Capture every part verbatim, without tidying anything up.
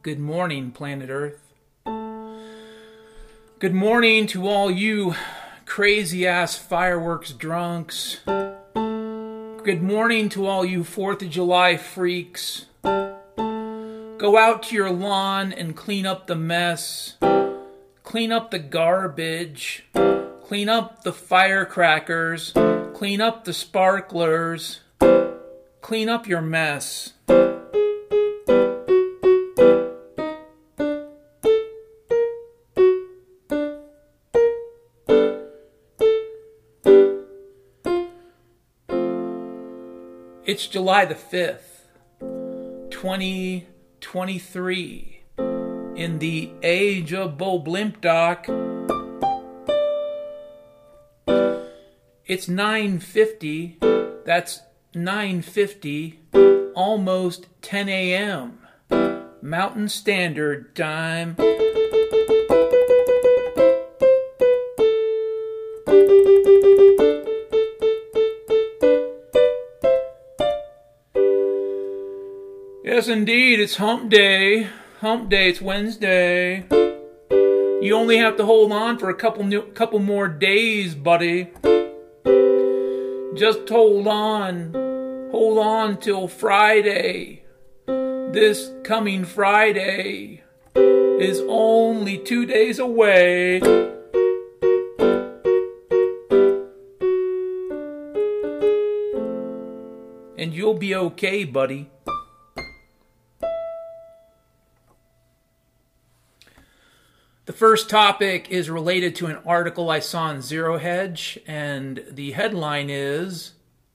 Good morning, planet Earth. Good morning to all you crazy-ass fireworks drunks. Good morning to all you fourth of July freaks. Go out to your lawn and clean up the mess. Clean up the garbage. Clean up the firecrackers. Clean up the sparklers. Clean up your mess. It's July the fifth, twenty twenty-three, in the age of Bo Blimp Doc. It's nine fifty, that's nine fifty, almost ten a.m. Mountain Standard Time. Yes, indeed, it's hump day. Hump day, it's Wednesday. You only have to hold on for a couple new, couple more days, buddy. Just hold on. Hold on till Friday. This coming Friday is only two days away. And you'll be okay, buddy. The first topic is related to an article I saw in Zero Hedge, and the headline is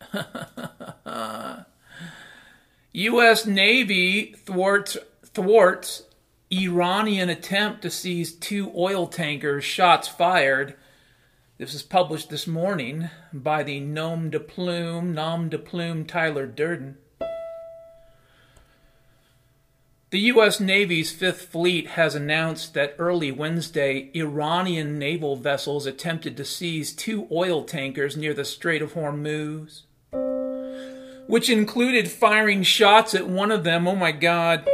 U S Navy thwarts, thwarts Iranian attempt to seize two oil tankers, shots fired. This is published this morning by the nom de plume, nom de plume Tyler Durden. The U S Navy's Fifth Fleet has announced that early Wednesday, Iranian naval vessels attempted to seize two oil tankers near the Strait of Hormuz, which included firing shots at one of them. Oh my God.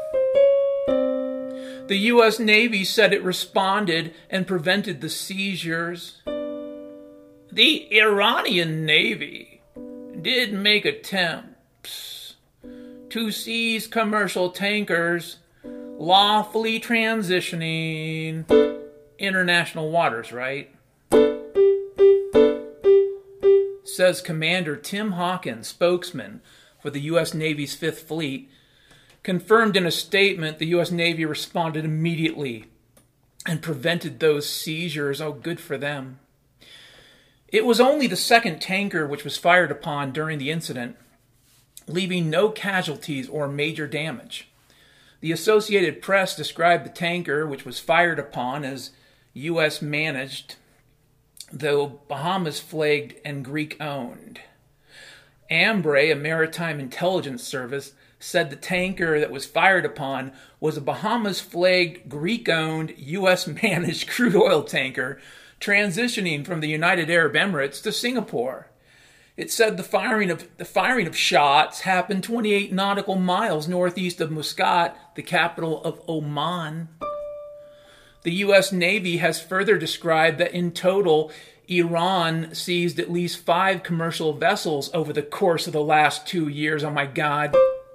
The U S Navy said it responded and prevented the seizures. The Iranian Navy did make attempts to seize commercial tankers lawfully transitioning international waters, right? Says Commander Tim Hawkins, spokesman for the U S Navy's Fifth Fleet, confirmed in a statement the U S Navy responded immediately and prevented those seizures. Oh, good for them. It was only the second tanker which was fired upon during the incident, leaving no casualties or major damage. The Associated Press described the tanker, which was fired upon, as U S managed, though Bahamas-flagged and Greek-owned. Ambre, a maritime intelligence service, said the tanker that was fired upon was a Bahamas-flagged, Greek-owned, U S-managed crude oil tanker transitioning from the United Arab Emirates to Singapore. It said the firing of the firing of shots happened twenty-eight nautical miles northeast of Muscat, the capital of Oman. The U S Navy has further described that in total, Iran seized at least five commercial vessels over the course of the last two years. Oh my God.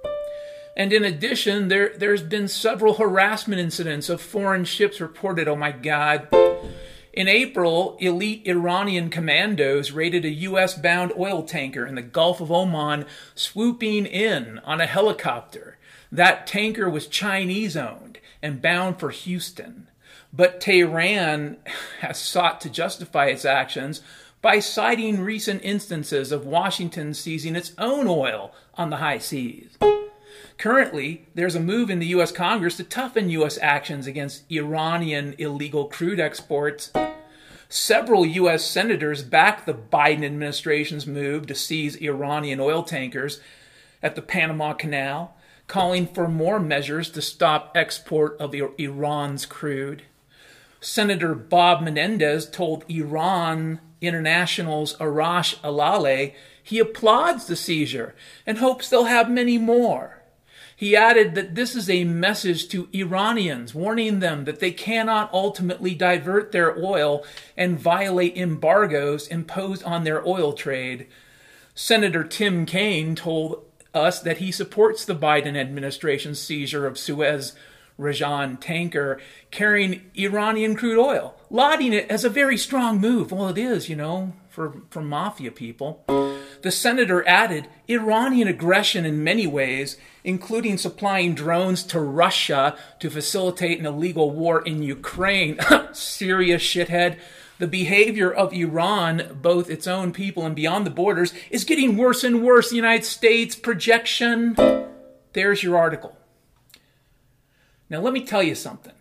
And in addition, there, there's been several harassment incidents of foreign ships reported. Oh my God. In April, elite Iranian commandos raided a U S-bound oil tanker in the Gulf of Oman, swooping in on a helicopter. That tanker was Chinese-owned and bound for Houston. But Tehran has sought to justify its actions by citing recent instances of Washington seizing its own oil on the high seas. Currently, there's a move in the U S Congress to toughen U S actions against Iranian illegal crude exports. Several U S senators back the Biden administration's move to seize Iranian oil tankers at the Panama Canal, calling for more measures to stop export of Iran's crude. Senator Bob Menendez told Iran International's Arash Alale he applauds the seizure and hopes they'll have many more. He added that this is a message to Iranians, warning them that they cannot ultimately divert their oil and violate embargoes imposed on their oil trade. Senator Tim Kaine told us that he supports the Biden administration's seizure of Suez Rajan tanker carrying Iranian crude oil, lauding it as a very strong move. Well, it is, you know, for, for mafia people. The senator added, Iranian aggression in many ways, including supplying drones to Russia to facilitate an illegal war in Ukraine. Serious shithead. The behavior of Iran, both its own people and beyond the borders, is getting worse and worse. The United States projection. There's your article. Now, let me tell you something.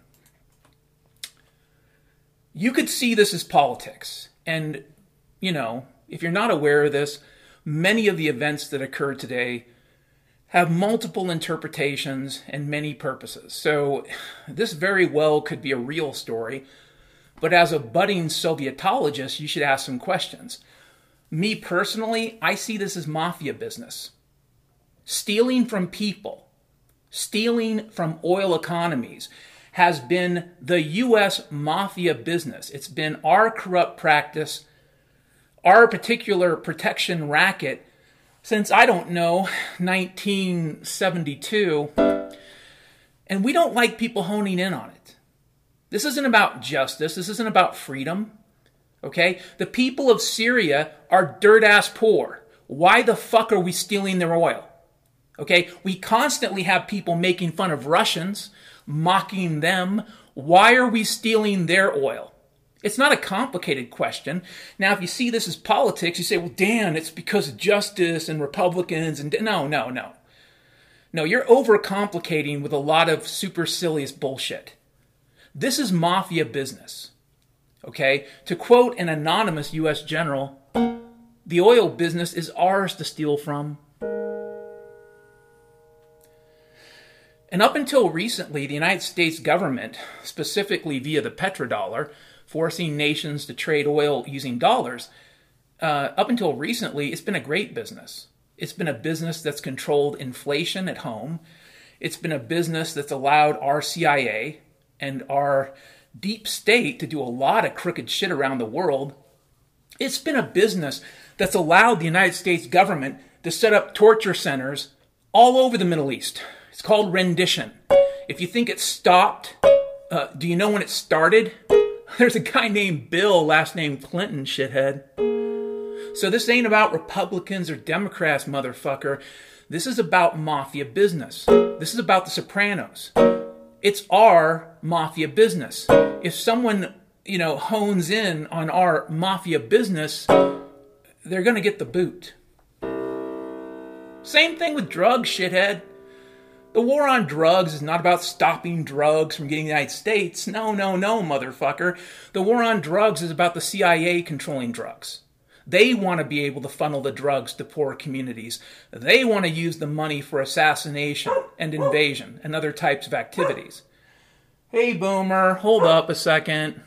You could see this as politics. And, you know, if you're not aware of this, many of the events that occurred today have multiple interpretations and many purposes. So this very well could be a real story. But as a budding Sovietologist, you should ask some questions. Me personally, I see this as mafia business. Stealing from people, stealing from oil economies has been the U S mafia business. It's been our corrupt practice, our particular protection racket since, I don't know, nineteen seventy-two. And we don't like people honing in on it. This isn't about justice. This isn't about freedom. Okay? The people of Syria are dirt-ass poor. Why the fuck are we stealing their oil? Okay? We constantly have people making fun of Russians, mocking them. Why are we stealing their oil? It's not a complicated question. Now, if you see this as politics, you say, well, Dan, it's because of justice and Republicans. and No, no, no. No, you're overcomplicating with a lot of supercilious bullshit. This is mafia business. Okay? To quote an anonymous U S general, the oil business is ours to steal from. And up until recently, the United States government, specifically via the petrodollar, forcing nations to trade oil using dollars, uh, up until recently, it's been a great business. It's been a business that's controlled inflation at home. It's been a business that's allowed our C I A and our deep state to do a lot of crooked shit around the world. It's been a business that's allowed the United States government to set up torture centers all over the Middle East. It's called rendition. If you think it stopped, uh, do you know when it started? There's a guy named Bill, last name Clinton, shithead. So this ain't about Republicans or Democrats, motherfucker. This is about mafia business. This is about the Sopranos. It's our mafia business. If someone, you know, hones in on our mafia business, they're going to get the boot. Same thing with drugs, shithead. The war on drugs is not about stopping drugs from getting the United States. No, no, no, motherfucker. The war on drugs is about the C I A controlling drugs. They want to be able to funnel the drugs to poor communities. They want to use the money for assassination and invasion and other types of activities. Hey, Boomer, hold up a second.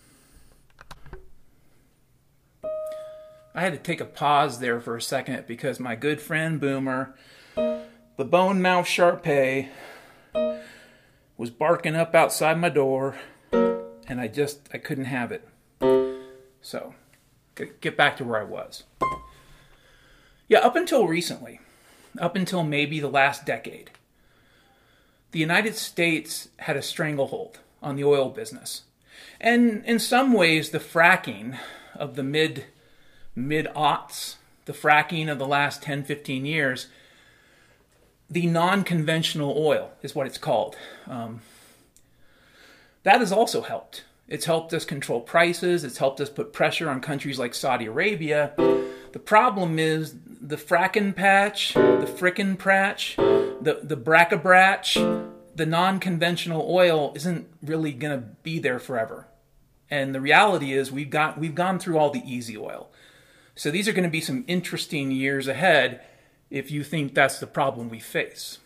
I had to take a pause there for a second because my good friend Boomer, the bone mouth Sharpei, was barking up outside my door, and I just, I couldn't have it. So, get back to where I was. Yeah, up until recently, up until maybe the last decade, the United States had a stranglehold on the oil business. And in some ways, the fracking of the mid, mid-aughts, the fracking of the last ten, fifteen years, the non-conventional oil is what it's called. Um, that has also helped. It's helped us control prices. It's helped us put pressure on countries like Saudi Arabia. The problem is the frackin' patch, the frickin' patch, the, the bracka-bratch, the non-conventional oil isn't really going to be there forever. And the reality is we've got we've gone through all the easy oil. So these are going to be some interesting years ahead if you think that's the problem we face.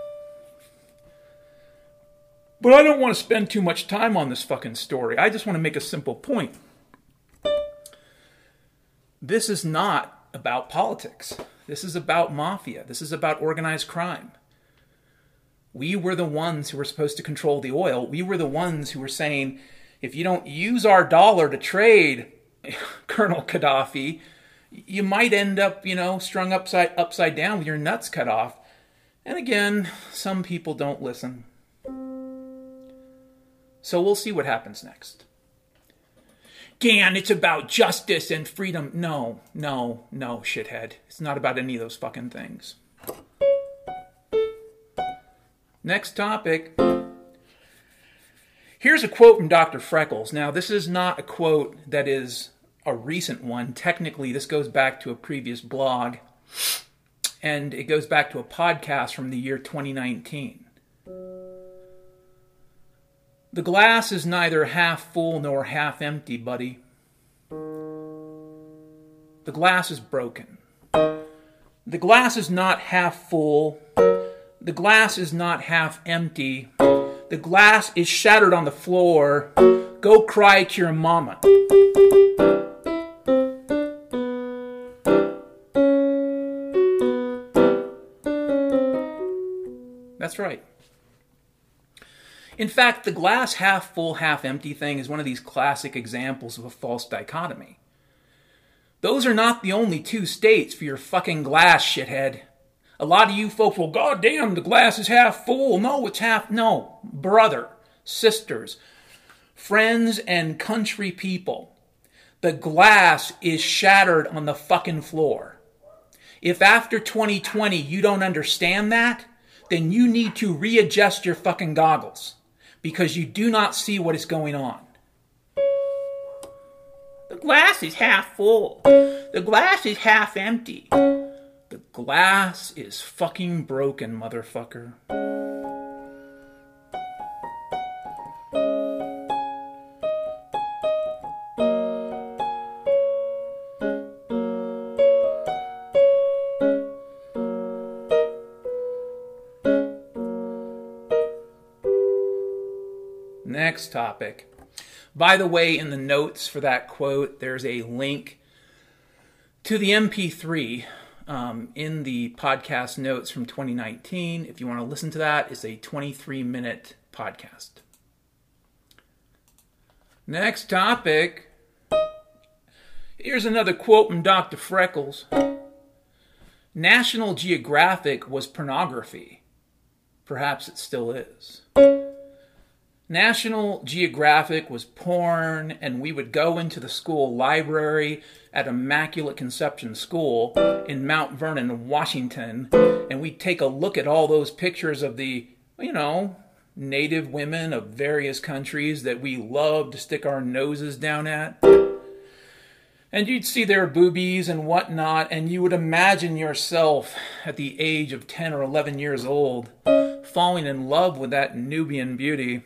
But I don't want to spend too much time on this fucking story. I just want to make a simple point. This is not about politics. This is about mafia. This is about organized crime. We were the ones who were supposed to control the oil. We were the ones who were saying, if you don't use our dollar to trade, Colonel Gaddafi, you might end up, you know, strung upside upside down with your nuts cut off. And again, some people don't listen. So we'll see what happens next. Dan, it's about justice and freedom. No, no, no, shithead. It's not about any of those fucking things. Next topic. Here's a quote from Doctor Freckles. Now, this is not a quote that is a recent one. Technically, this goes back to a previous blog, and it goes back to a podcast from the year twenty nineteen. The glass is neither half full nor half empty, buddy. The glass is broken. The glass is not half full. The glass is not half empty. The glass is shattered on the floor. Go cry to your mama. That's right. In fact, the glass half full, half empty thing is one of these classic examples of a false dichotomy. Those are not the only two states for your fucking glass, shithead. A lot of you folks will, God damn, the glass is half full. No, it's half, no. Brother, sisters, friends, and country people, the glass is shattered on the fucking floor. If after twenty twenty you don't understand that, then you need to readjust your fucking goggles, because you do not see what is going on. The glass is half full. The glass is half empty. The glass is fucking broken, motherfucker. Next topic. By the way, in the notes for that quote, there's a link to the M P three um, in the podcast notes from twenty nineteen. If you want to listen to that, it's a twenty-three minute podcast. Next topic. Here's another quote from Doctor Freckles. National Geographic was pornography. Perhaps it still is. National Geographic was porn, and we would go into the school library at Immaculate Conception School in Mount Vernon, Washington, and we'd take a look at all those pictures of the, you know, native women of various countries that we love to stick our noses down at. And you'd see their boobies and whatnot, and you would imagine yourself at the age of ten or eleven years old falling in love with that Nubian beauty.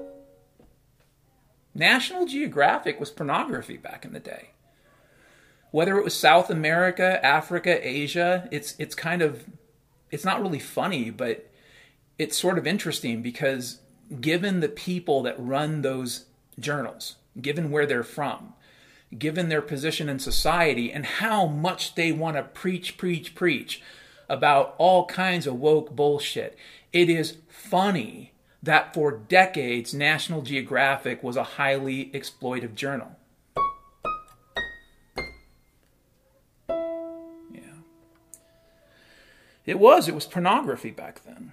National Geographic was pornography back in the day. Whether it was South America, Africa, Asia, it's it's kind of, it's not really funny, but it's sort of interesting because given the people that run those journals, given where they're from, given their position in society, and how much they want to preach, preach, preach about all kinds of woke bullshit, it is funny that for decades, National Geographic was a highly exploitive journal. Yeah. It was. It was pornography back then.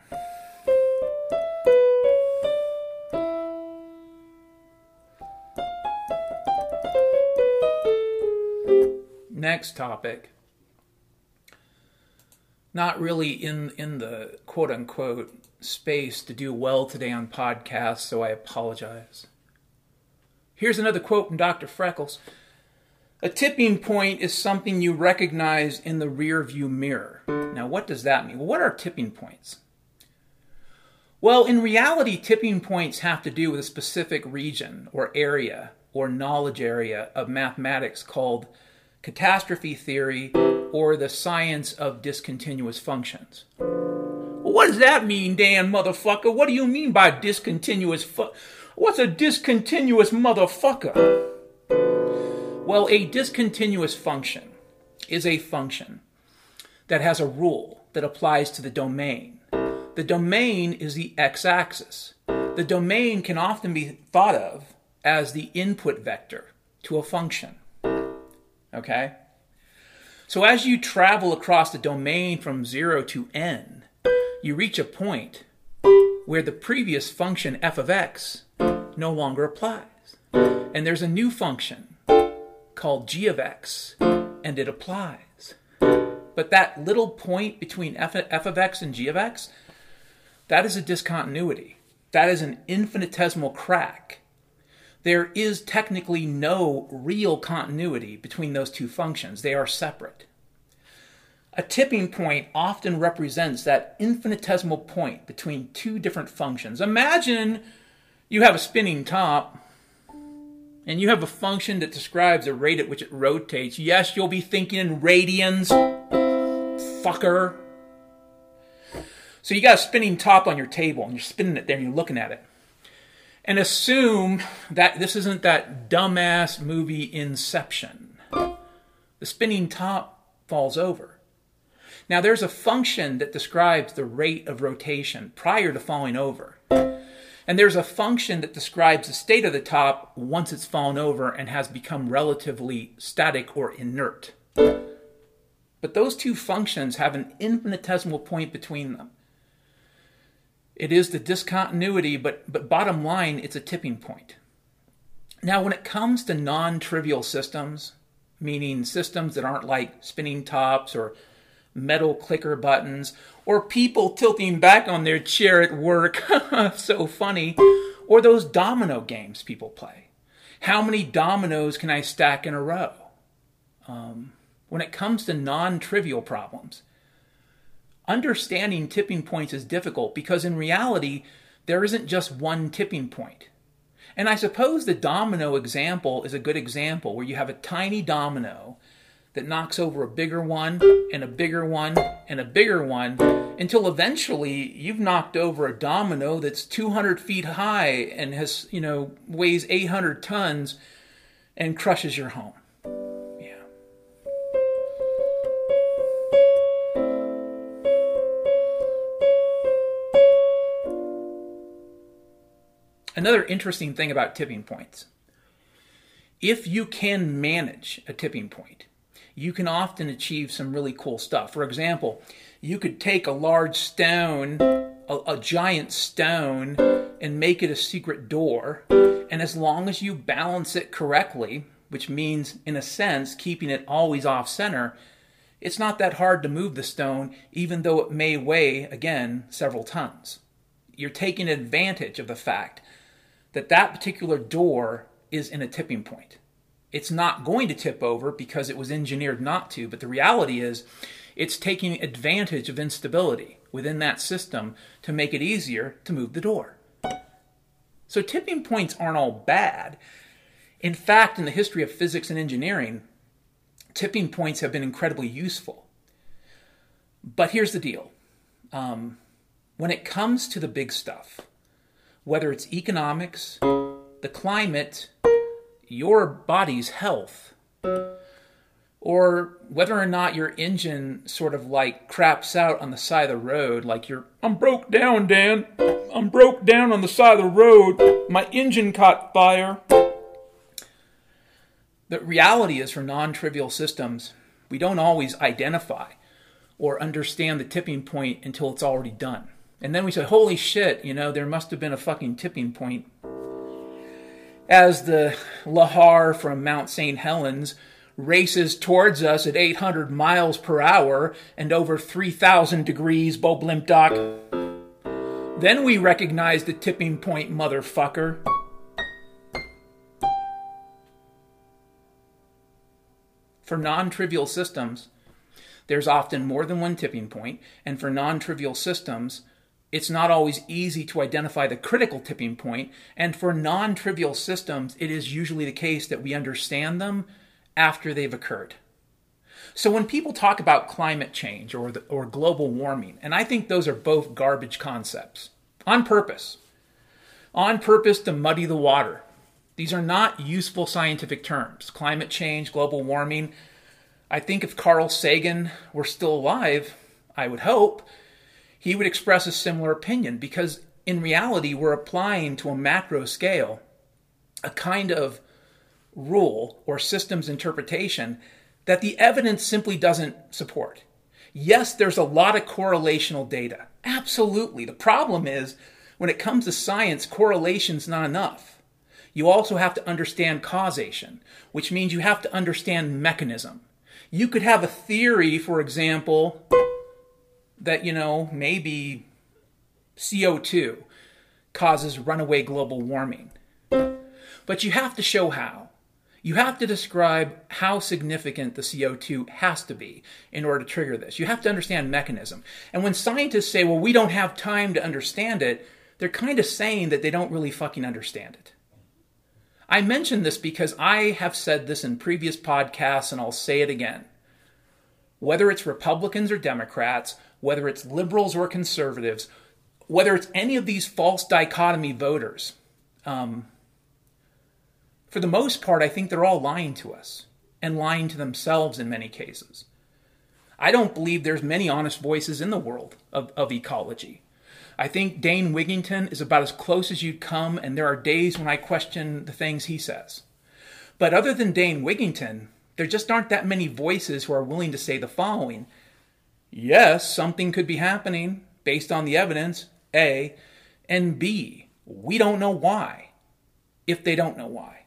Next topic. Not really in, in the quote-unquote space to do well today on podcasts, so I apologize. Here's another quote from Doctor Freckles. A tipping point is something you recognize in the rear view mirror. Now, what does that mean? Well, what are tipping points? Well, in reality, tipping points have to do with a specific region or area or knowledge area of mathematics called catastrophe theory or the science of discontinuous functions. What does that mean, Dan motherfucker? What do you mean by discontinuous fu- What's a discontinuous motherfucker? Well, a discontinuous function is a function that has a rule that applies to the domain. The domain is the x-axis. The domain can often be thought of as the input vector to a function. Okay? So as you travel across the domain from zero to n, you reach a point where the previous function f of x no longer applies. And there's a new function called g of x, and it applies. But that little point between f, f of x and g of x, that is a discontinuity. That is an infinitesimal crack. There is technically no real continuity between those two functions. They are separate. A tipping point often represents that infinitesimal point between two different functions. Imagine you have a spinning top, and you have a function that describes the rate at which it rotates. Yes, you'll be thinking in radians, fucker. So you got a spinning top on your table, and you're spinning it there, and you're looking at it. And assume that this isn't that dumbass movie Inception. The spinning top falls over. Now there's a function that describes the rate of rotation prior to falling over. And there's a function that describes the state of the top once it's fallen over and has become relatively static or inert. But those two functions have an infinitesimal point between them. It is the discontinuity, but, but bottom line, it's a tipping point. Now, when it comes to non-trivial systems, meaning systems that aren't like spinning tops or metal clicker buttons, or people tilting back on their chair at work, so funny, or those domino games people play. How many dominoes can I stack in a row? Um, when it comes to non-trivial problems, understanding tipping points is difficult because in reality, there isn't just one tipping point. And I suppose the domino example is a good example where you have a tiny domino that knocks over a bigger one and a bigger one and a bigger one until eventually you've knocked over a domino that's two hundred feet high and has, you know, weighs eight hundred tons and crushes your home. Another interesting thing about tipping points. If you can manage a tipping point, you can often achieve some really cool stuff. For example, you could take a large stone, a, a giant stone, and make it a secret door. And as long as you balance it correctly, which means, in a sense, keeping it always off center, it's not that hard to move the stone, even though it may weigh, again, several tons. You're taking advantage of the fact that that particular door is in a tipping point. It's not going to tip over because it was engineered not to, but the reality is it's taking advantage of instability within that system to make it easier to move the door. So tipping points aren't all bad. In fact, in the history of physics and engineering, tipping points have been incredibly useful. But here's the deal. Um, when it comes to the big stuff, whether it's economics, the climate, your body's health, or whether or not your engine sort of like craps out on the side of the road, like you're, I'm broke down, Dan. I'm broke down on the side of the road. My engine caught fire. The reality is for non-trivial systems, we don't always identify or understand the tipping point until it's already done. And then we say, holy shit, you know, there must have been a fucking tipping point. As the Lahar from Mount Saint Helens races towards us at eight hundred miles per hour and over three thousand degrees, Bo Blimpdock. Then we recognize the tipping point, motherfucker. For non-trivial systems, there's often more than one tipping point, and for non-trivial systems, it's not always easy to identify the critical tipping point, and for non-trivial systems, it is usually the case that we understand them after they've occurred. So when people talk about climate change or the, or global warming, and I think those are both garbage concepts, on purpose, on purpose to muddy the water. These are not useful scientific terms. Climate change, global warming. I think if Carl Sagan were still alive, I would hope, he would express a similar opinion, because in reality, we're applying to a macro scale a kind of rule or systems interpretation that the evidence simply doesn't support. Yes, there's a lot of correlational data. Absolutely. The problem is, when it comes to science, correlation's not enough. You also have to understand causation, which means you have to understand mechanism. You could have a theory, for example, that, you know, maybe C O two causes runaway global warming. But you have to show how. You have to describe how significant the C O two has to be in order to trigger this. You have to understand mechanism. And when scientists say, well, we don't have time to understand it, they're kind of saying that they don't really fucking understand it. I mention this because I have said this in previous podcasts, and I'll say it again. Whether it's Republicans or Democrats, whether it's liberals or conservatives, whether it's any of these false dichotomy voters, um, for the most part, I think they're all lying to us and lying to themselves in many cases. I don't believe there's many honest voices in the world of, of ecology. I think Dane Wigington is about as close as you'd come, and there are days when I question the things he says. But other than Dane Wigington, there just aren't that many voices who are willing to say the following. Yes, something could be happening based on the evidence, A, and B, we don't know why, if they don't know why.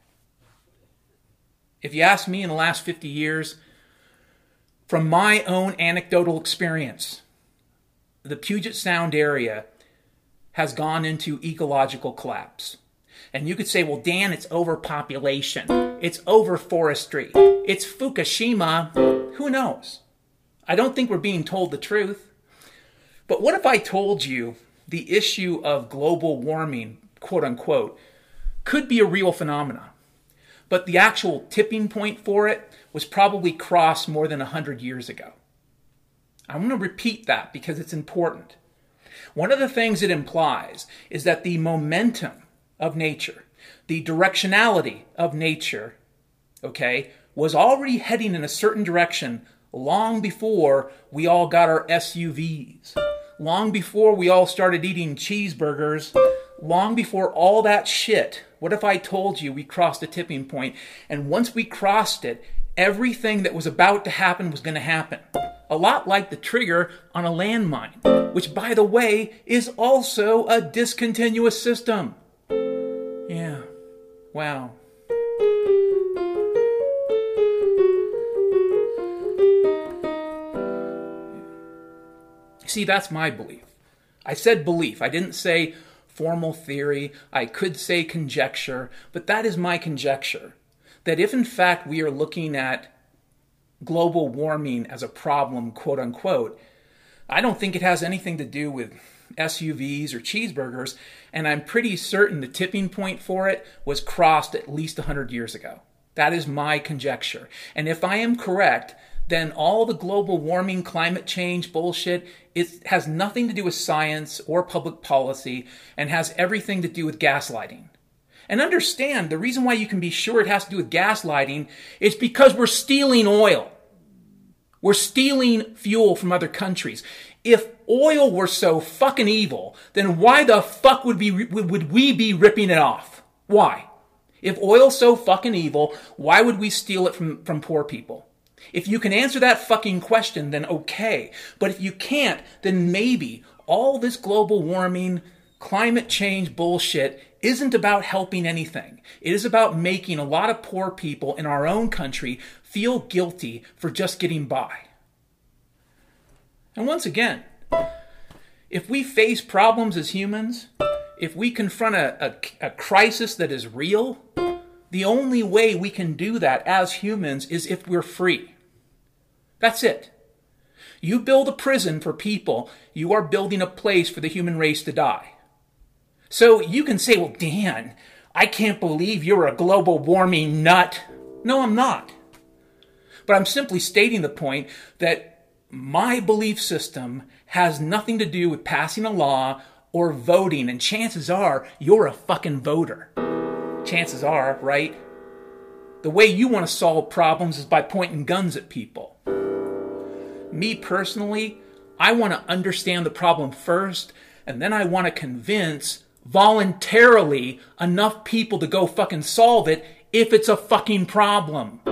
If you ask me, in the last fifty years, from my own anecdotal experience, the Puget Sound area has gone into ecological collapse. And you could say, well, Dan, it's overpopulation. It's overforestry. It's Fukushima. Who knows? I don't think we're being told the truth. But what if I told you the issue of global warming, quote unquote, could be a real phenomenon, but the actual tipping point for it was probably crossed more than one hundred years ago? I'm going to repeat that because it's important. One of the things it implies is that the momentum of nature, the directionality of nature, okay, was already heading in a certain direction long before we all got our S U Vs, long before we all started eating cheeseburgers, long before all that shit. What if I told you we crossed a tipping point, and once we crossed it, everything that was about to happen was going to happen? A lot like the trigger on a landmine, which, by the way, is also a discontinuous system. Yeah, wow. See, that's my belief. I said belief. I didn't say formal theory. I could say conjecture, but that is my conjecture. That if in fact we are looking at global warming as a problem, quote unquote, I don't think it has anything to do with S U Vs or cheeseburgers, and I'm pretty certain the tipping point for it was crossed at least one hundred years ago. That is my conjecture. And if I am correct, then all the global warming, climate change bullshit, it has nothing to do with science or public policy and has everything to do with gaslighting. And understand, the reason why you can be sure it has to do with gaslighting is because we're stealing oil. We're stealing fuel from other countries. If oil were so fucking evil, then why the fuck would we, would we be ripping it off? Why? If oil's so fucking evil, why would we steal it from, from poor people? If you can answer that fucking question, then okay. But if you can't, then maybe all this global warming, climate change bullshit isn't about helping anything. It is about making a lot of poor people in our own country feel guilty for just getting by. And once again, if we face problems as humans, if we confront a, a, a crisis that is real, the only way we can do that as humans is if we're free. That's it. You build a prison for people, you are building a place for the human race to die. So you can say, well, Dan, I can't believe you're a global warming nut. No, I'm not. But I'm simply stating the point that my belief system has nothing to do with passing a law or voting, and chances are you're a fucking voter. Chances are, right? The way you want to solve problems is by pointing guns at people. Me personally, I want to understand the problem first, and then I want to convince voluntarily enough people to go fucking solve it if it's a fucking problem.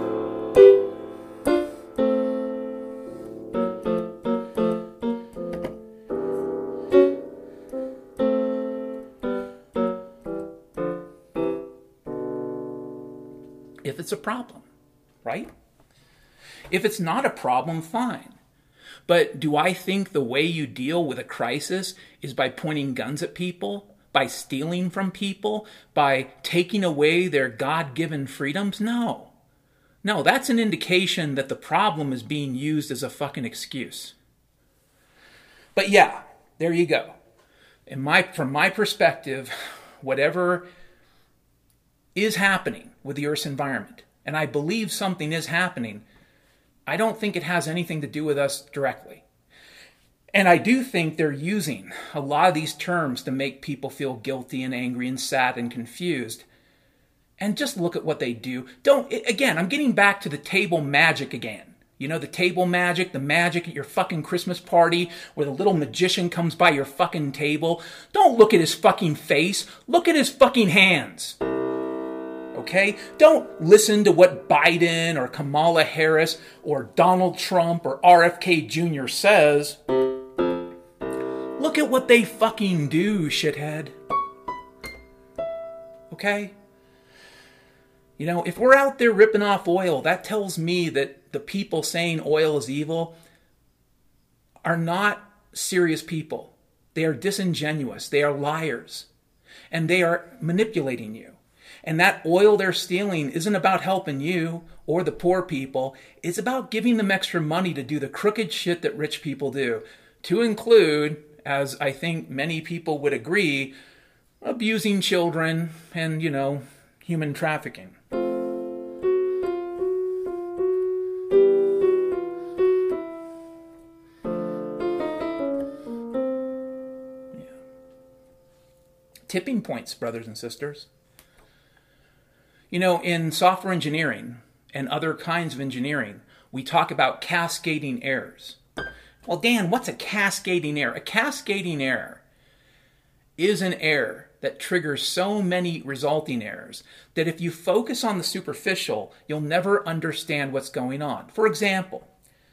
If it's a problem, right? If it's not a problem, fine. But do I think the way you deal with a crisis is by pointing guns at people, by stealing from people, by taking away their God-given freedoms? No. No, that's an indication that the problem is being used as a fucking excuse. But yeah, there you go. In my, from my perspective, whatever is happening with the Earth's environment, and I believe something is happening, I don't think it has anything to do with us directly. And I do think they're using a lot of these terms to make people feel guilty and angry and sad and confused. And just look at what they do. Don't, again, I'm getting back to the table magic again. You know, the table magic, the magic at your fucking Christmas party where the little magician comes by your fucking table. Don't look at his fucking face. Look at his fucking hands. Okay? Don't listen to what Biden or Kamala Harris or Donald Trump or R F K Junior says. Look at what they fucking do, shithead. Okay? You know, if we're out there ripping off oil, that tells me that the people saying oil is evil are not serious people. They are disingenuous. They are liars. And they are manipulating you. And that oil they're stealing isn't about helping you or the poor people. It's about giving them extra money to do the crooked shit that rich people do. To include, as I think many people would agree, abusing children and, you know, human trafficking. Yeah. Tipping points, brothers and sisters. You know, in software engineering and other kinds of engineering, we talk about cascading errors. Well, Dan, what's a cascading error? A cascading error is an error that triggers so many resulting errors that if you focus on the superficial, you'll never understand what's going on. For example,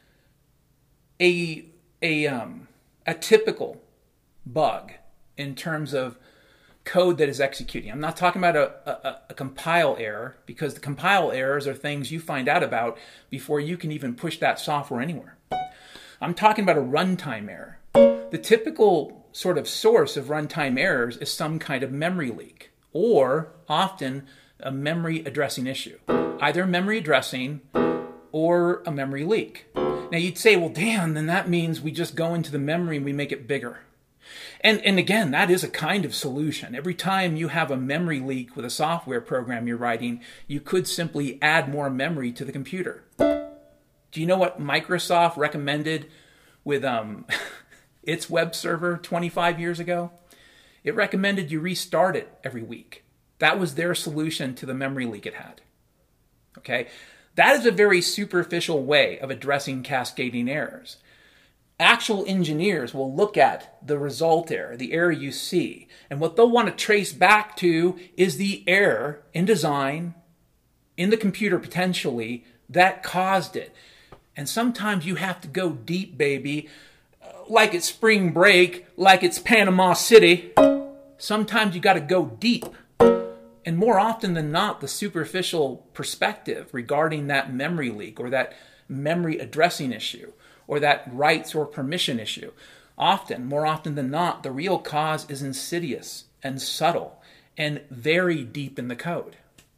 a, a, um, a typical bug in terms of code that is executing. I'm not talking about a, a, a compile error, because the compile errors are things you find out about before you can even push that software anywhere. I'm talking about a runtime error. The typical sort of source of runtime errors is some kind of memory leak, or often a memory addressing issue. Either memory addressing or a memory leak. Now you'd say, well, Dan, then that means we just go into the memory and we make it bigger. And, and again, that is a kind of solution. Every time you have a memory leak with a software program you're writing, you could simply add more memory to the computer. Do you know what Microsoft recommended with um, its web server twenty-five years ago? It recommended you restart it every week. That was their solution to the memory leak it had. Okay? That is a very superficial way of addressing cascading errors. Actual engineers will look at the result error, the error you see, and what they'll want to trace back to is the error in design, in the computer potentially, that caused it. And sometimes you have to go deep, baby, like it's spring break, like it's Panama City. Sometimes you got to go deep. And more often than not, the superficial perspective regarding that memory leak or that memory addressing issue or that rights or permission issue, often, more often than not, the real cause is insidious and subtle and very deep in the code.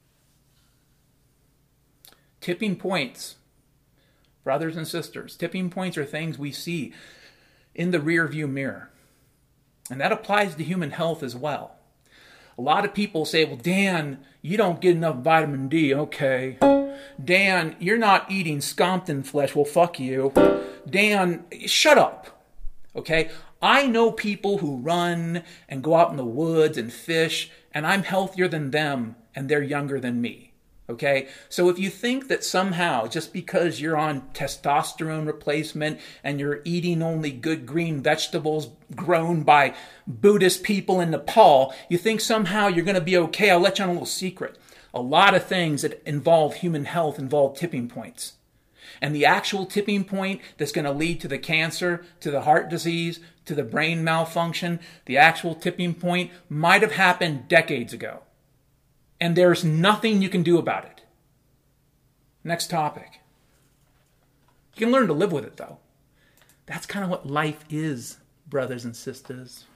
Tipping points, brothers and sisters, tipping points are things we see in the rear view mirror. And that applies to human health as well. A lot of people say, well, Dan, you don't get enough vitamin D. Okay. Dan, you're not eating Scompton flesh. Well, fuck you. Dan, shut up. Okay? I know people who run and go out in the woods and fish, and I'm healthier than them, and they're younger than me. Okay, so if you think that somehow, just because you're on testosterone replacement and you're eating only good green vegetables grown by Buddhist people in Nepal, you think somehow you're going to be okay, I'll let you on a little secret. A lot of things that involve human health involve tipping points. And the actual tipping point that's going to lead to the cancer, to the heart disease, to the brain malfunction, the actual tipping point might have happened decades ago. And there's nothing you can do about it. Next topic. You can learn to live with it, though. That's kind of what life is, brothers and sisters.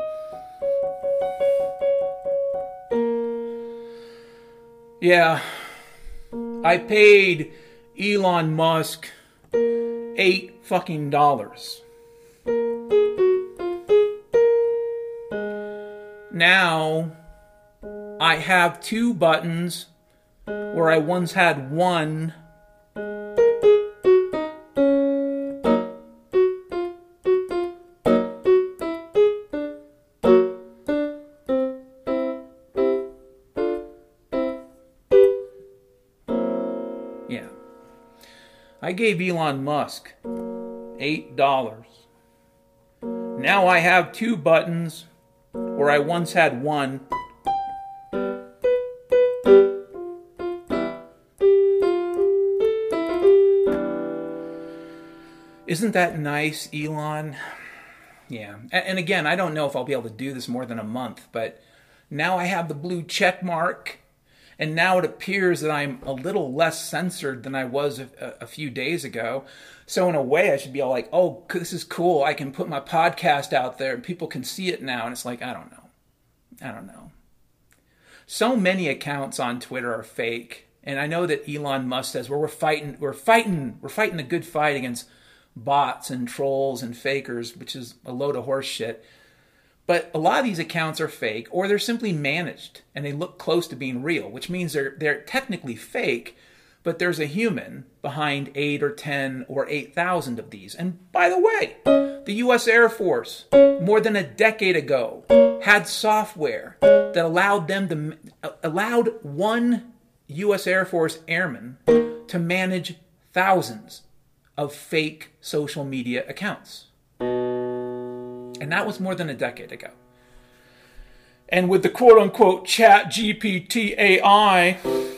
Yeah, I paid Elon Musk eight fucking dollars. Now, I have two buttons where I once had one. Yeah. I gave Elon Musk eight dollars. Now I have two buttons where I once had one. Isn't that nice, Elon? Yeah. And again, I don't know if I'll be able to do this more than a month, but now I have the blue check mark, and now it appears that I'm a little less censored than I was a, a few days ago. So in a way, I should be all like, oh, this is cool. I can put my podcast out there and people can see it now. And it's like, I don't know. I don't know. So many accounts on Twitter are fake. And I know that Elon Musk says, well, we're fighting, we're fighting, we're fighting a good fight against bots and trolls and fakers, which is a load of horse shit. But a lot of these accounts are fake, or they're simply managed and they look close to being real, which means they're they're technically fake, but there's a human behind eight or ten or eight thousand of these. And by the way, the U S Air Force, more than a decade ago, had software that allowed them to allowed one U S Air Force airman to manage thousands of fake social media accounts. And that was more than a decade ago. And with the quote-unquote chat G P T A I,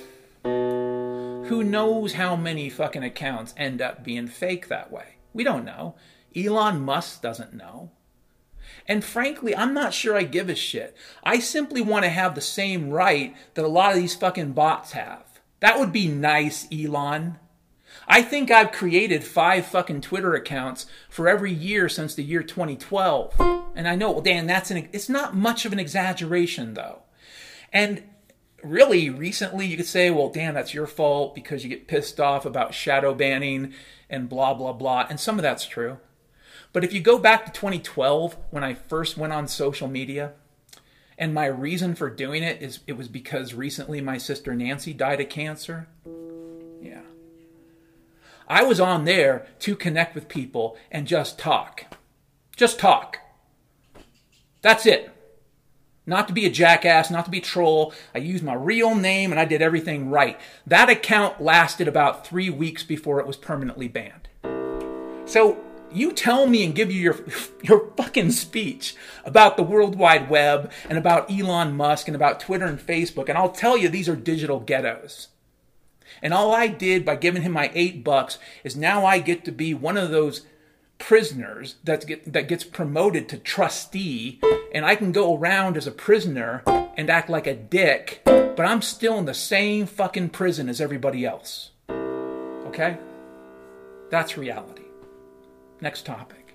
who knows how many fucking accounts end up being fake that way? We don't know. Elon Musk doesn't know. And frankly, I'm not sure I give a shit. I simply want to have the same right that a lot of these fucking bots have. That would be nice, Elon. I think I've created five fucking Twitter accounts for every year since the year twenty twelve. And I know, well, Dan, that's an, it's not much of an exaggeration, though. And really, recently, you could say, well, Dan, that's your fault because you get pissed off about shadow banning and blah, blah, blah. And some of that's true. But if you go back to twenty twelve, when I first went on social media, and my reason for doing it is it was because recently my sister Nancy died of cancer. Yeah. I was on there to connect with people and just talk. Just talk. That's it. Not to be a jackass, not to be a troll. I used my real name and I did everything right. That account lasted about three weeks before it was permanently banned. So you tell me and give you your, your fucking speech about the World Wide Web and about Elon Musk and about Twitter and Facebook, and I'll tell you these are digital ghettos. And all I did by giving him my eight bucks is now I get to be one of those prisoners that get, that gets promoted to trustee, and I can go around as a prisoner and act like a dick, but I'm still in the same fucking prison as everybody else. Okay? That's reality. Next topic.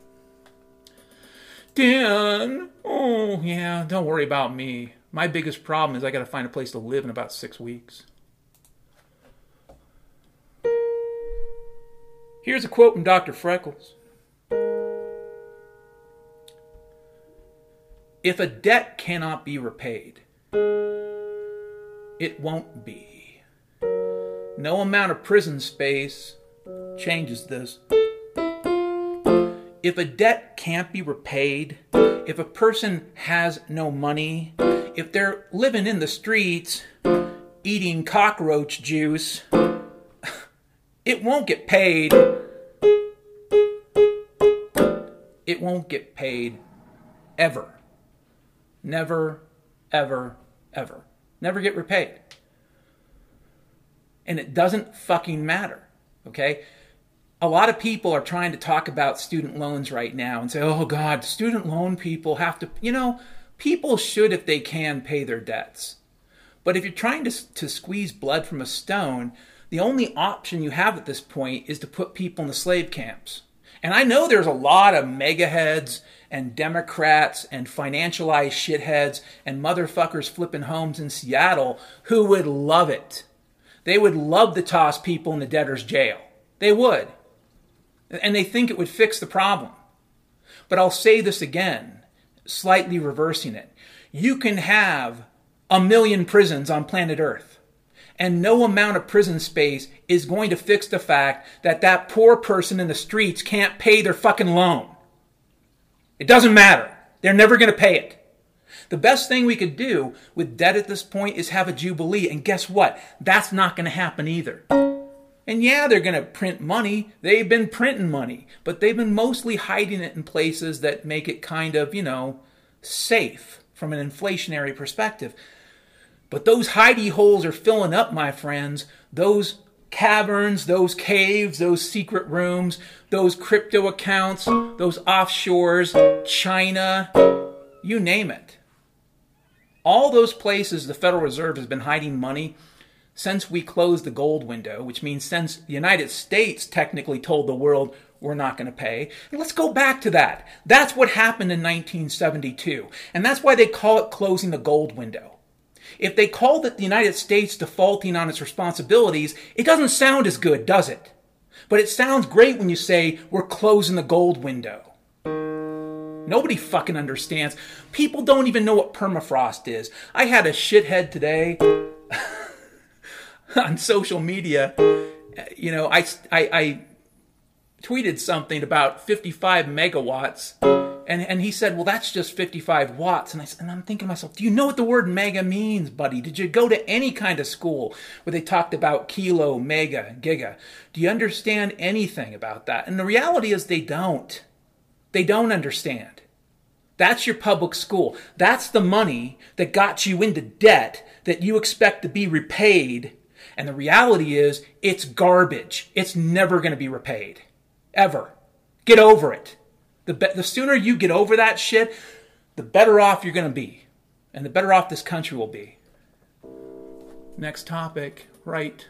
Dan, oh yeah, don't worry about me. My biggest problem is I got to find a place to live in about six weeks. Here's a quote from Doctor Freckles. If a debt cannot be repaid, it won't be. No amount of prison space changes this. If a debt can't be repaid, if a person has no money, if they're living in the streets, eating cockroach juice, it won't get paid. It won't get paid ever. Never, ever, ever. Never get repaid. And it doesn't fucking matter, okay? A lot of people are trying to talk about student loans right now and say, oh God, student loan people have to, you know, people should, if they can, pay their debts. But if you're trying to, to squeeze blood from a stone, the only option you have at this point is to put people in the slave camps. And I know there's a lot of megaheads and Democrats and financialized shitheads and motherfuckers flipping homes in Seattle who would love it. They would love to toss people in the debtor's jail. They would. And they think it would fix the problem. But I'll say this again, slightly reversing it. You can have a million prisons on planet Earth, and no amount of prison space is going to fix the fact that that poor person in the streets can't pay their fucking loan. It doesn't matter. They're never going to pay it. The best thing we could do with debt at this point is have a jubilee. And guess what? That's not going to happen either. And yeah, they're going to print money. They've been printing money. But they've been mostly hiding it in places that make it kind of, you know, safe from an inflationary perspective. But those hidey holes are filling up, my friends. Those caverns, those caves, those secret rooms, those crypto accounts, those offshores, China, you name it. All those places the Federal Reserve has been hiding money since we closed the gold window, which means since the United States technically told the world we're not going to pay. And let's go back to that. That's what happened in nineteen seventy-two. And that's why they call it closing the gold window. If they called it the United States defaulting on its responsibilities, it doesn't sound as good, does it? But it sounds great when you say we're closing the gold window. Nobody fucking understands. People don't even know what permafrost is. I had a shithead today on social media. You know, I, I, I tweeted something about fifty-five megawatts. And and he said, well, that's just fifty-five watts. And, I, and I'm thinking to myself, do you know what the word mega means, buddy? Did you go to any kind of school where they talked about kilo, mega, giga? Do you understand anything about that? And the reality is they don't. They don't understand. That's your public school. That's the money that got you into debt that you expect to be repaid. And the reality is it's garbage. It's never going to be repaid. Ever. Get over it. The, be- the sooner you get over that shit, the better off you're going to be. And the better off this country will be. Next topic, right.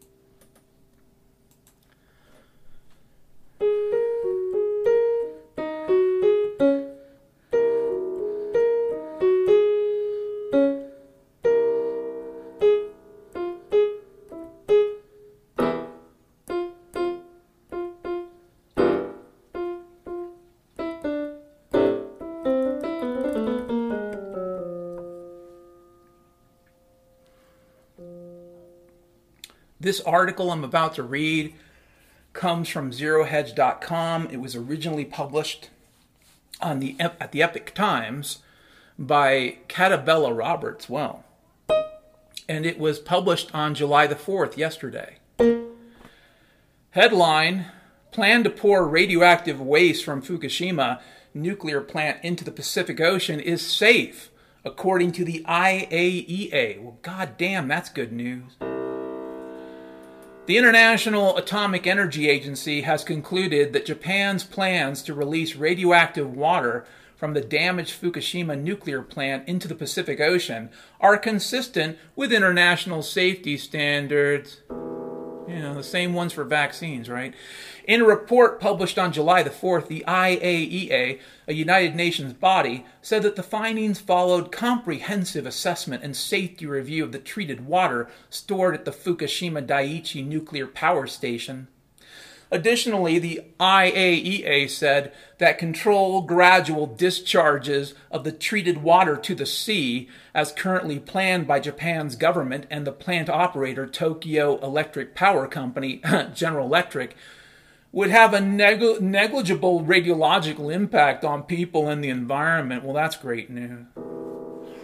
This article I'm about to read comes from zero hedge dot com. It was originally published on the at the Epic Times by Catabella Roberts. Well, and it was published on July the fourth, yesterday. Headline: Plan to pour radioactive waste from Fukushima nuclear plant into the Pacific Ocean is safe, according to the I A E A. Well, goddamn, that's good news. The International Atomic Energy Agency has concluded that Japan's plans to release radioactive water from the damaged Fukushima nuclear plant into the Pacific Ocean are consistent with international safety standards. You know, the same ones for vaccines, right? In a report published on July the fourth, the I A E A, a United Nations body, said that the findings followed comprehensive assessment and safety review of the treated water stored at the Fukushima Daiichi nuclear power station. Additionally, the I A E A said that controlled gradual discharges of the treated water to the sea, as currently planned by Japan's government and the plant operator Tokyo Electric Power Company, General Electric, would have a neg- negligible radiological impact on people and the environment. Well, that's great news.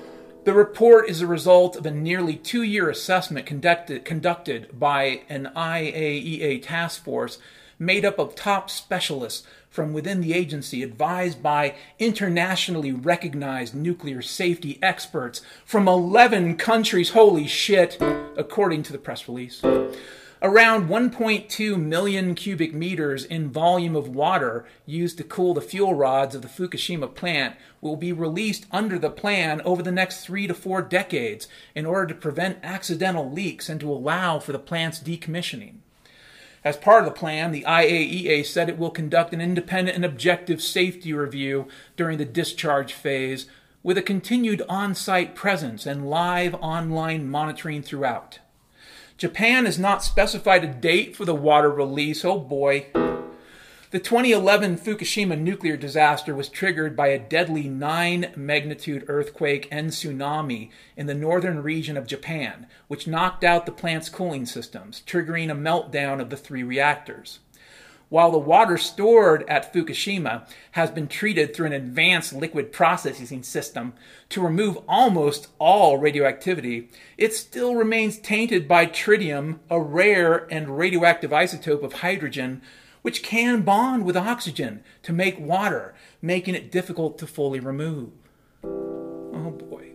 The report is a result of a nearly two-year assessment conducted, conducted by an I A E A task force made up of top specialists from within the agency, advised by internationally recognized nuclear safety experts from eleven countries. Holy shit, according to the press release. Around one point two million cubic meters in volume of water used to cool the fuel rods of the Fukushima plant will be released under the plan over the next three to four decades in order to prevent accidental leaks and to allow for the plant's decommissioning. As part of the plan, the I A E A said it will conduct an independent and objective safety review during the discharge phase with a continued on-site presence and live online monitoring throughout. Japan has not specified a date for the water release. Oh boy. The twenty eleven Fukushima nuclear disaster was triggered by a deadly nine magnitude earthquake and tsunami in the northern region of Japan, which knocked out the plant's cooling systems, triggering a meltdown of the three reactors. While the water stored at Fukushima has been treated through an advanced liquid processing system to remove almost all radioactivity, it still remains tainted by tritium, a rare and radioactive isotope of hydrogen, which can bond with oxygen to make water, making it difficult to fully remove. Oh boy.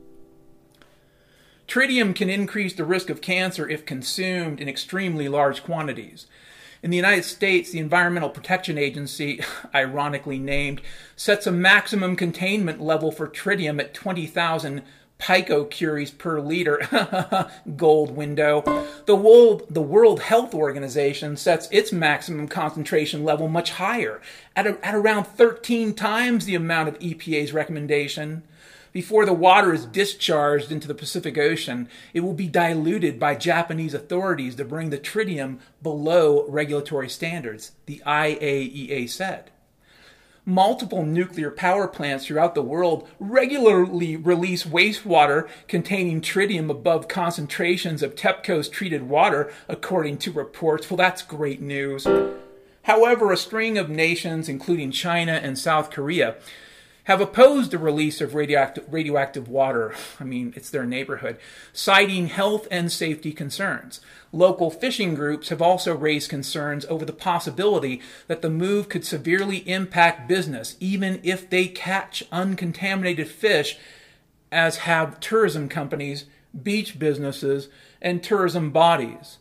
Tritium can increase the risk of cancer if consumed in extremely large quantities. In the United States, the Environmental Protection Agency, ironically named, sets a maximum containment level for tritium at twenty thousand picocuries per liter. Gold window. The World, the World Health Organization sets its maximum concentration level much higher, at, a, at around thirteen times the amount of E P A's recommendation. Before the water is discharged into the Pacific Ocean, it will be diluted by Japanese authorities to bring the tritium below regulatory standards, the I A E A said. Multiple nuclear power plants throughout the world regularly release wastewater containing tritium above concentrations of TEPCO's treated water, according to reports. Well, that's great news. However, a string of nations, including China and South Korea, have opposed the release of radioactive, radioactive water. I mean, it's their neighborhood, citing health and safety concerns. Local fishing groups have also raised concerns over the possibility that the move could severely impact business, even if they catch uncontaminated fish, as have tourism companies, beach businesses, and tourism bodies.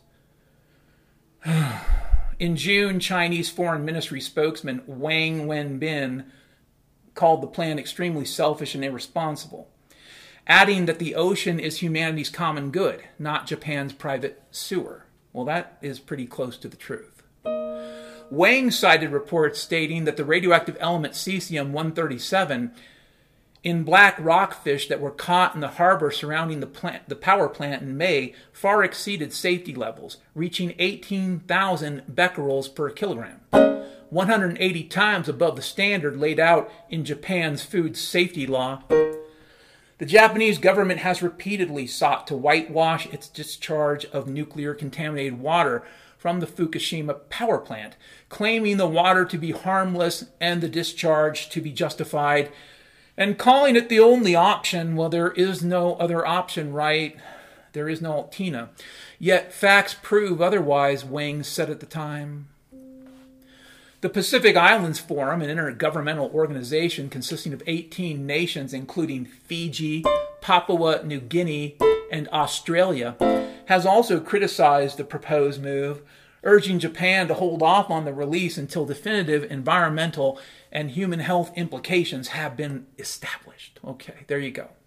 In June, Chinese Foreign Ministry spokesman Wang Wenbin called the plan extremely selfish and irresponsible, adding that the ocean is humanity's common good, not Japan's private sewer. Well, that is pretty close to the truth. Wang cited reports stating that the radioactive element cesium one thirty-seven in black rockfish that were caught in the harbor surrounding the, plant, the power plant in May far exceeded safety levels, reaching eighteen thousand becquerels per kilogram, one hundred eighty times above the standard laid out in Japan's food safety law. The Japanese government has repeatedly sought to whitewash its discharge of nuclear contaminated water from the Fukushima power plant, claiming the water to be harmless and the discharge to be justified, and calling it the only option. Well, there is no other option, right? There is no Altina. Yet facts prove otherwise, Wang said at the time. The Pacific Islands Forum, an intergovernmental organization consisting of eighteen nations, including Fiji, Papua New Guinea, and Australia, has also criticized the proposed move, urging Japan to hold off on the release until definitive environmental and human health implications have been established. Okay, there you go.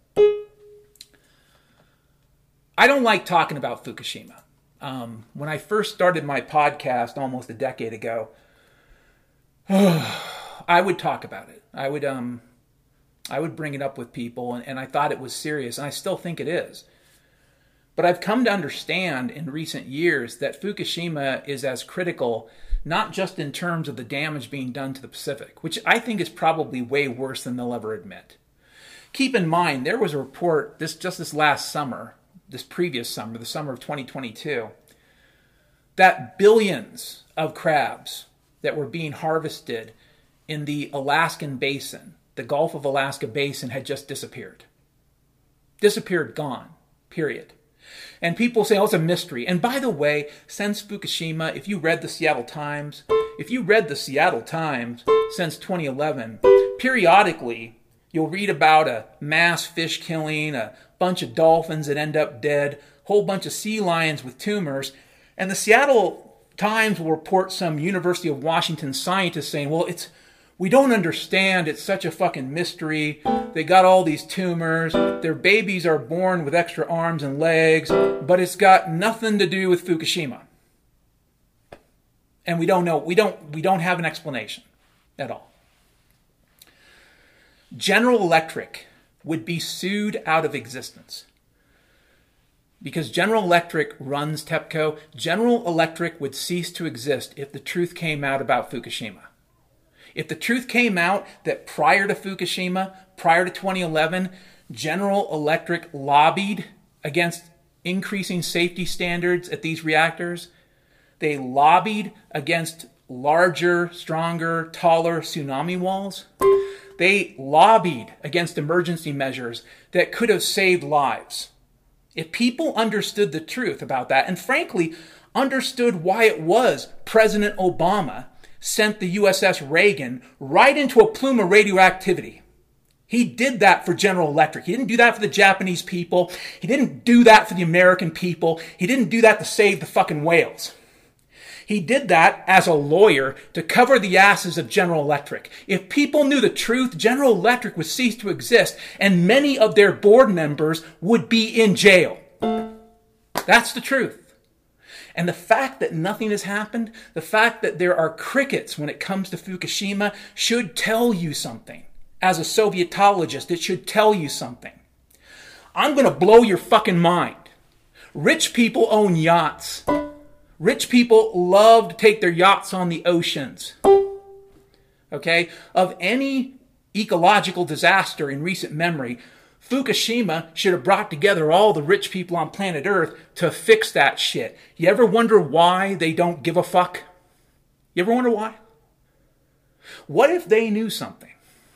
I don't like talking about Fukushima. Um, when I first started my podcast almost a decade ago, I would talk about it. I would um, I would bring it up with people, and, and I thought it was serious, and I still think it is. But I've come to understand in recent years that Fukushima is as critical, not just in terms of the damage being done to the Pacific, which I think is probably way worse than they'll ever admit. Keep in mind, there was a report this just this last summer, this previous summer, the summer of twenty twenty-two, that billions of crabs that were being harvested in the Alaskan basin, the Gulf of Alaska basin, had just disappeared. Disappeared, gone, period. And people say, oh, it's a mystery. And by the way, since Fukushima, if you read the Seattle Times, if you read the Seattle Times since twenty eleven, periodically you'll read about a mass fish killing, a bunch of dolphins that end up dead, a whole bunch of sea lions with tumors. And the Seattle Times will report some University of Washington scientists saying, well, it's we don't understand. It's such a fucking mystery. They got all these tumors. Their babies are born with extra arms and legs, but it's got nothing to do with Fukushima. And we don't know. We don't, we don't have an explanation at all. General Electric would be sued out of existence. Because General Electric runs TEPCO, General Electric would cease to exist if the truth came out about Fukushima. If the truth came out that prior to Fukushima, prior to twenty eleven, General Electric lobbied against increasing safety standards at these reactors, they lobbied against larger, stronger, taller tsunami walls, they lobbied against emergency measures that could have saved lives. If people understood the truth about that, and frankly, understood why it was President Obama sent the U S S Reagan right into a plume of radioactivity. He did that for General Electric. He didn't do that for the Japanese people. He didn't do that for the American people. He didn't do that to save the fucking whales. He did that as a lawyer to cover the asses of General Electric. If people knew the truth, General Electric would cease to exist, and many of their board members would be in jail. That's the truth. And the fact that nothing has happened, the fact that there are crickets when it comes to Fukushima, should tell you something. As a Sovietologist, it should tell you something. I'm going to blow your fucking mind. Rich people own yachts. Rich people love to take their yachts on the oceans. Okay? Of any ecological disaster in recent memory, Fukushima should have brought together all the rich people on planet Earth to fix that shit. You ever wonder why they don't give a fuck? You ever wonder why? What if they knew something?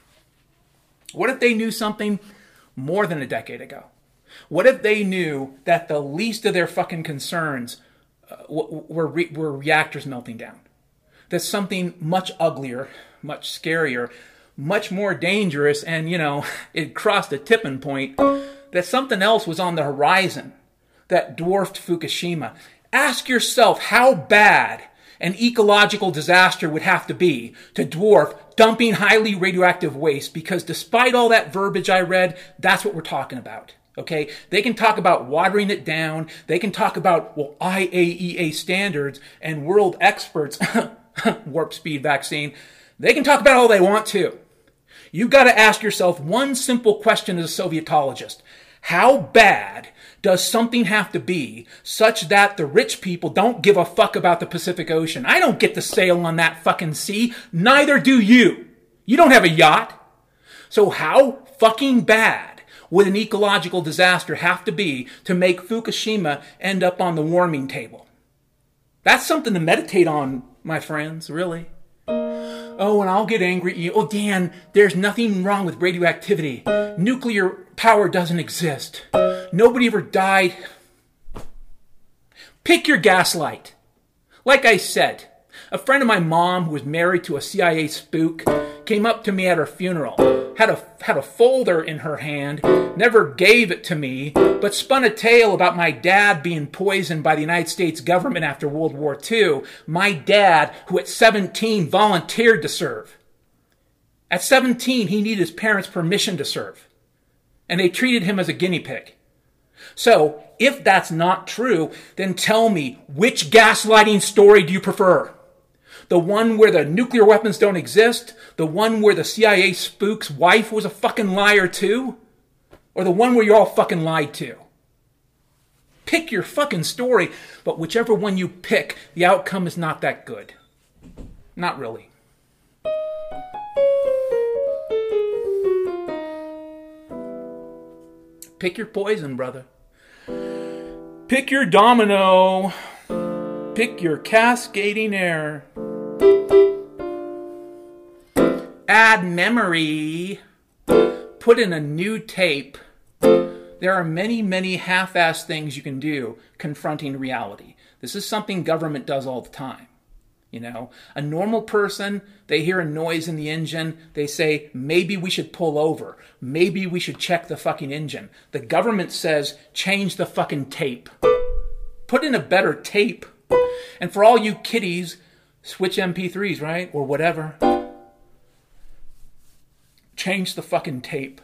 What if they knew something more than a decade ago? What if they knew that the least of their fucking concerns uh, were, re- were reactors melting down? That something much uglier, much scarier, much more dangerous, and, you know, it crossed a tipping point, that something else was on the horizon that dwarfed Fukushima. Ask yourself how bad an ecological disaster would have to be to dwarf dumping highly radioactive waste, because despite all that verbiage I read, that's what we're talking about. Okay? They can talk about watering it down. They can talk about, well, I A E A standards and world experts, warp speed vaccine. They can talk about all they want to. You've got to ask yourself one simple question as a Sovietologist. How bad does something have to be such that the rich people don't give a fuck about the Pacific Ocean? I don't get to sail on that fucking sea. Neither do you. You don't have a yacht. So how fucking bad would an ecological disaster have to be to make Fukushima end up on the warming table? That's something to meditate on, my friends, really. Oh, and I'll get angry at you. Oh, Dan, there's nothing wrong with radioactivity. Nuclear power doesn't exist. Nobody ever died. Pick your gaslight. Like I said, a friend of my mom who was married to a C I A spook came up to me at her funeral, had a, had a folder in her hand, never gave it to me, but spun a tale about my dad being poisoned by the United States government after World War Two. My dad, who at seventeen volunteered to serve. At seventeen, he needed his parents' permission to serve. And they treated him as a guinea pig. So, if that's not true, then tell me, which gaslighting story do you prefer? The one where the nuclear weapons don't exist? The one where the C I A spook's wife was a fucking liar too? Or the one where you're all fucking lied to? Pick your fucking story, but whichever one you pick, the outcome is not that good. Not really. Pick your poison, brother. Pick your domino. Pick your cascading error. Add memory. Put in a new tape. there are many, many half-assed things you can do confronting reality. This is something government does all the time. You know, a normal person, they hear a noise in the engine, they say, maybe we should pull over. Maybe we should check the fucking engine. The government says, change the fucking tape. Put in a better tape. And for all you kiddies, switch M P threes, right? Or whatever. Change the fucking tape.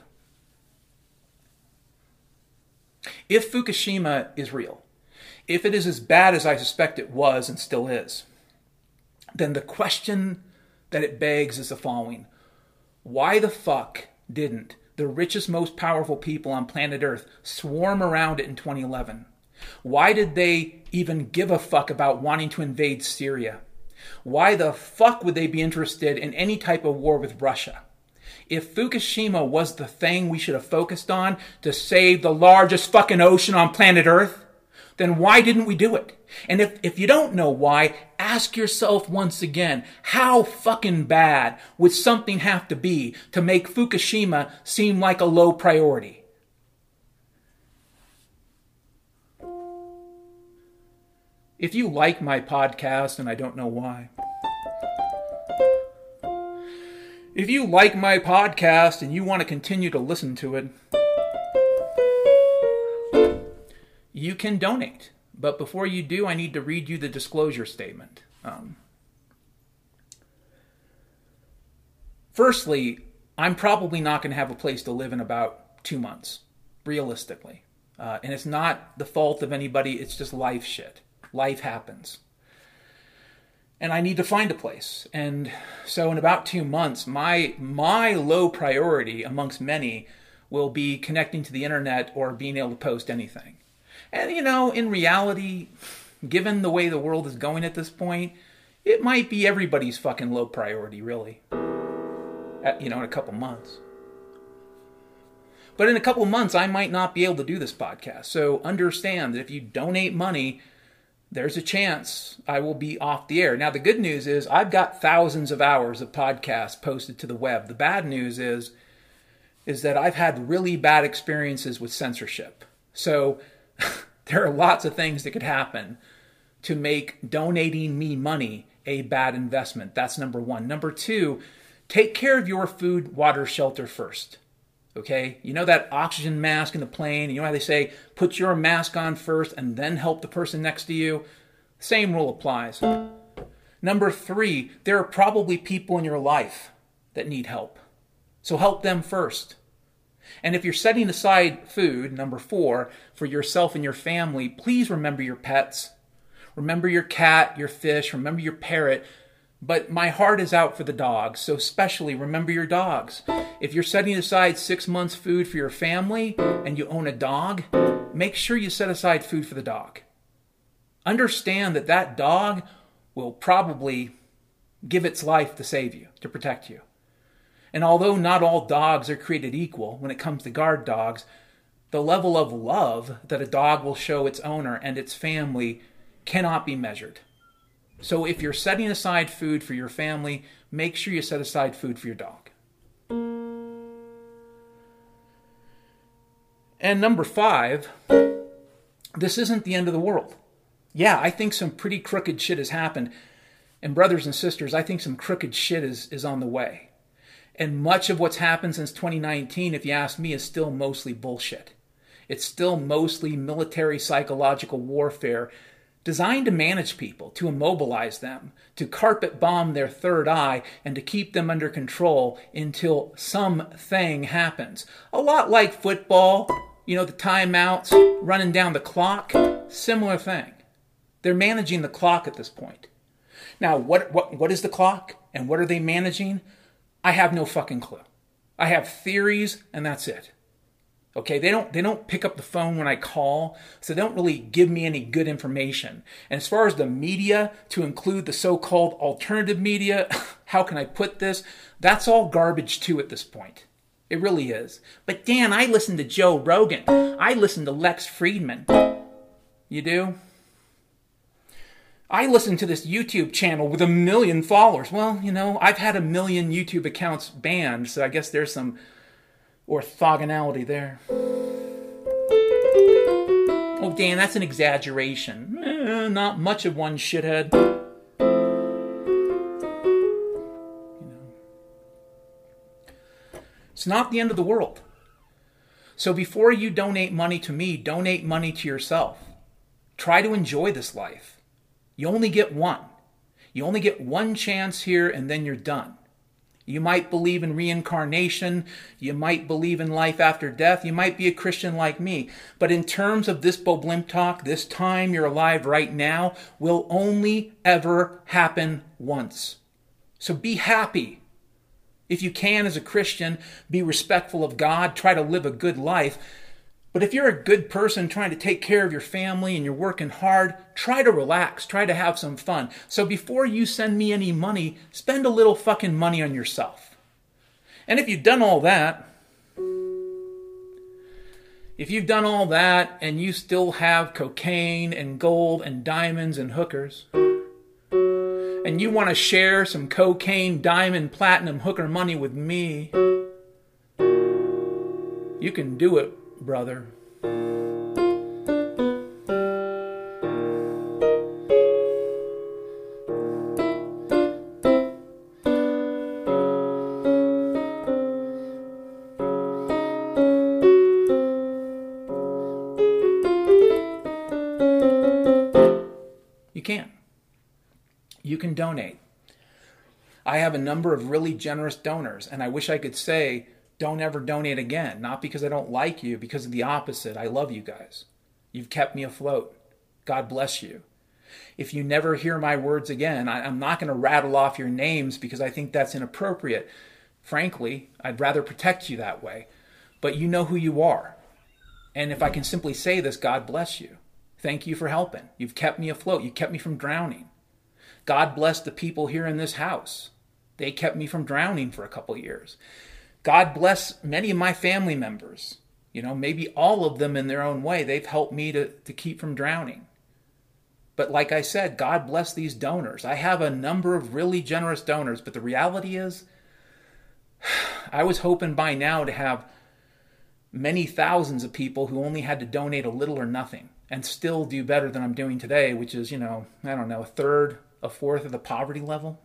If Fukushima is real, if it is as bad as I suspect it was and still is, then the question that it begs is the following. Why the fuck didn't the richest, most powerful people on planet Earth swarm around it in twenty eleven? Why did they even give a fuck about wanting to invade Syria? Why the fuck would they be interested in any type of war with Russia? If Fukushima was the thing we should have focused on to save the largest fucking ocean on planet Earth, then why didn't we do it? And if, if you don't know why, ask yourself once again, how fucking bad would something have to be to make Fukushima seem like a low priority? If you like my podcast, and I don't know why, if you like my podcast and you want to continue to listen to it, you can donate. But before you do, I need to read you the disclosure statement. Um, firstly, I'm probably not going to have a place to live in about two months, realistically. Uh, and it's not the fault of anybody, it's just life shit. Life happens. And I need to find a place. And so in about two months, my my low priority amongst many will be connecting to the internet or being able to post anything. And, you know, in reality, given the way the world is going at this point, it might be everybody's fucking low priority, really. At, you know, in a couple months. But in a couple months, I might not be able to do this podcast. So understand that if you donate money, there's a chance I will be off the air. Now, the good news is I've got thousands of hours of podcasts posted to the web. The bad news is, is that I've had really bad experiences with censorship. So there are lots of things that could happen to make donating me money a bad investment. That's number one. Number two, take care of your food, water, shelter first. Okay? You know that oxygen mask in the plane? You know how they say, put your mask on first and then help the person next to you? Same rule applies. Number three, there are probably people in your life that need help. So help them first. And if you're setting aside food, number four, for yourself and your family, please remember your pets. Remember your cat, your fish, remember your parrot. But my heart is out for the dogs, so especially remember your dogs. If you're setting aside six months food for your family and you own a dog, make sure you set aside food for the dog. Understand that that dog will probably give its life to save you, to protect you. And although not all dogs are created equal when it comes to guard dogs, the level of love that a dog will show its owner and its family cannot be measured. So if you're setting aside food for your family, make sure you set aside food for your dog. And number five, this isn't the end of the world. Yeah, I think some pretty crooked shit has happened. And brothers and sisters, I think some crooked shit is, is on the way. And much of what's happened since twenty nineteen, if you ask me, is still mostly bullshit. It's still mostly military psychological warfare designed to manage people, to immobilize them, to carpet bomb their third eye, and to keep them under control until something happens. A lot like football, you know, the timeouts, running down the clock, similar thing. They're managing the clock at this point. Now, what what what is the clock, and what are they managing? I have no fucking clue. I have theories, and that's it. Okay, they don't they don't pick up the phone when I call, so they don't really give me any good information. And as far as the media, to include the so-called alternative media, how can I put this? That's all garbage too at this point. It really is. But Dan, I listen to Joe Rogan. I listen to Lex Friedman. You do? I listen to this YouTube channel with a million followers. Well, you know, I've had a million YouTube accounts banned, so I guess there's some orthogonality there. Oh, Dan, that's an exaggeration. Eh, not much of one, shithead. It's not the end of the world. So before you donate money to me, donate money to yourself. Try to enjoy this life. You only get one. You only get one chance here and then you're done. You might believe in reincarnation. You might believe in life after death. You might be a Christian like me. But in terms of this Bo Blimp talk, this time you're alive right now will only ever happen once. So be happy. If you can, as a Christian, be respectful of God, try to live a good life. But if you're a good person trying to take care of your family and you're working hard, try to relax, try to have some fun. So before you send me any money, spend a little fucking money on yourself. And if you've done all that, if you've done all that and you still have cocaine and gold and diamonds and hookers, and you want to share some cocaine, diamond, platinum, hooker money with me, you can do it, brother. You can. You can donate. I have a number of really generous donors, and I wish I could say, don't ever donate again. Not because I don't like you, because of the opposite. I love you guys. You've kept me afloat. God bless you. If you never hear my words again, I, I'm not going to rattle off your names because I think that's inappropriate. Frankly, I'd rather protect you that way. But you know who you are. And if I can simply say this, God bless you. Thank you for helping. You've kept me afloat. You kept me from drowning. God bless the people here in this house. They kept me from drowning for a couple years. God bless many of my family members. You know, maybe all of them in their own way. They've helped me to, to keep from drowning. But like I said, God bless these donors. I have a number of really generous donors, but the reality is, I was hoping by now to have many thousands of people who only had to donate a little or nothing and still do better than I'm doing today, which is, you know, I don't know, a third, a fourth of the poverty level.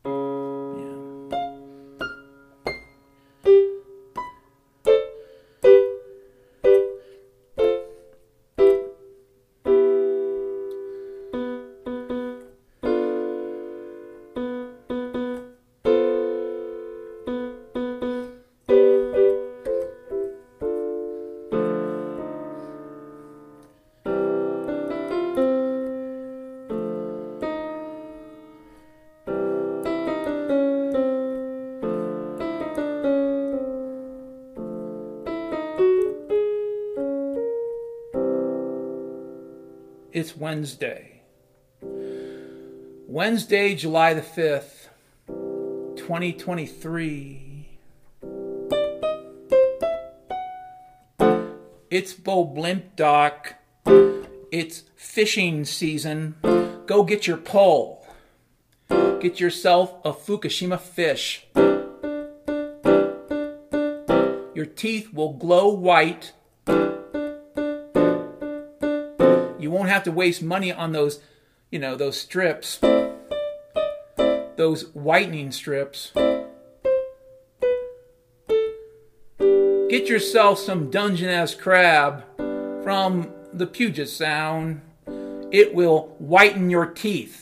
It's Wednesday. Wednesday, July the fifth, twenty twenty-three. It's Bo Blimp, Doc. It's fishing season. Go get your pole. Get yourself a Fukushima fish. Your teeth will glow white. You won't have to waste money on those, you know, those strips. Those whitening strips. Get yourself some Dungeness crab from the Puget Sound. It will whiten your teeth.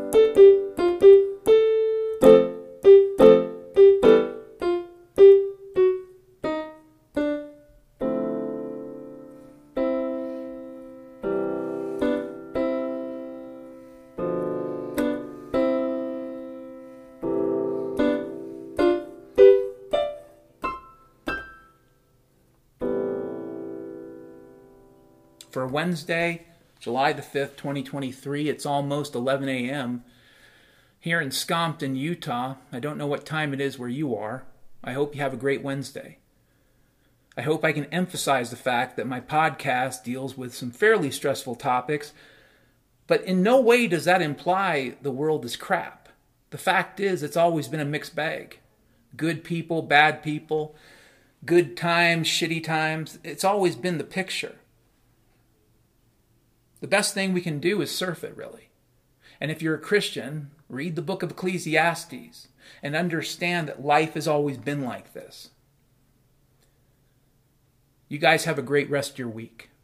For Wednesday, July the fifth, twenty twenty-three, it's almost eleven a.m. here in Scompton, Utah. I don't know what time it is where you are. I hope you have a great Wednesday. I hope I can emphasize the fact that my podcast deals with some fairly stressful topics, but in no way does that imply the world is crap. The fact is, it's always been a mixed bag. Good people, bad people, good times, shitty times. It's always been the picture. The best thing we can do is surf it, really. And if you're a Christian, read the book of Ecclesiastes and understand that life has always been like this. You guys have a great rest of your week.